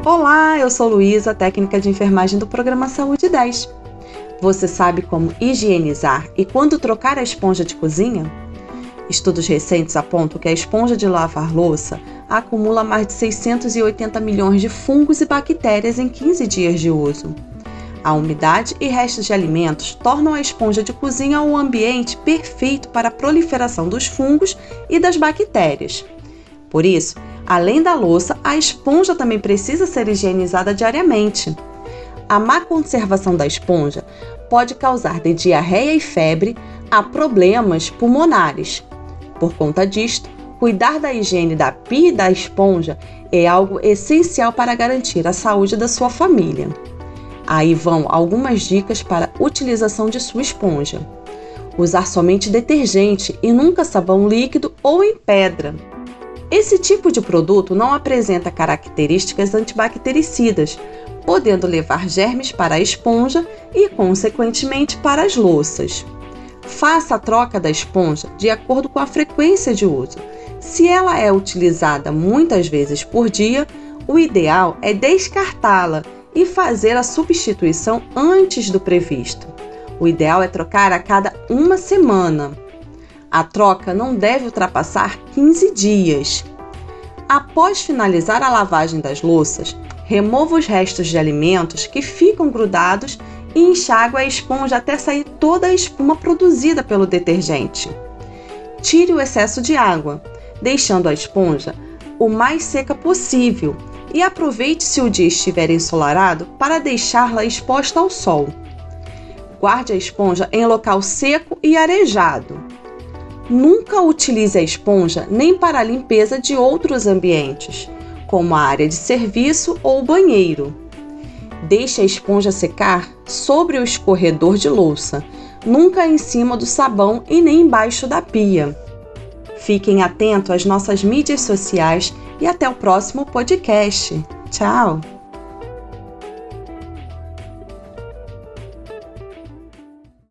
Olá, eu sou Luísa, técnica de enfermagem do programa Saúde 10. Você sabe como higienizar e quando trocar a esponja de cozinha? Estudos recentes apontam que a esponja de lavar louça acumula mais de 680 milhões de fungos e bactérias em 15 dias de uso. A umidade e restos de alimentos tornam a esponja de cozinha um ambiente perfeito para a proliferação dos fungos e das bactérias. Por isso, além da louça, a esponja também precisa ser higienizada diariamente. A má conservação da esponja pode causar de diarreia e febre a problemas pulmonares. Por conta disto, cuidar da higiene da pia e da esponja é algo essencial para garantir a saúde da sua família. Aí vão algumas dicas para a utilização de sua esponja. Usar somente detergente e nunca sabão líquido ou em pedra. Esse tipo de produto não apresenta características antibactericidas, podendo levar germes para a esponja e, consequentemente, para as louças. Faça a troca da esponja de acordo com a frequência de uso. Se ela é utilizada muitas vezes por dia, o ideal é descartá-la e fazer a substituição antes do previsto. O ideal é trocar a cada uma semana. A troca não deve ultrapassar 15 dias. Após finalizar a lavagem das louças, remova os restos de alimentos que ficam grudados e enxágue a esponja até sair toda a espuma produzida pelo detergente. Tire o excesso de água, deixando a esponja o mais seca possível e aproveite se o dia estiver ensolarado para deixá-la exposta ao sol. Guarde a esponja em local seco e arejado. Nunca utilize a esponja nem para a limpeza de outros ambientes, como a área de serviço ou o banheiro. Deixe a esponja secar sobre o escorredor de louça, nunca em cima do sabão e nem embaixo da pia. Fiquem atentos às nossas mídias sociais e até o próximo podcast. Tchau!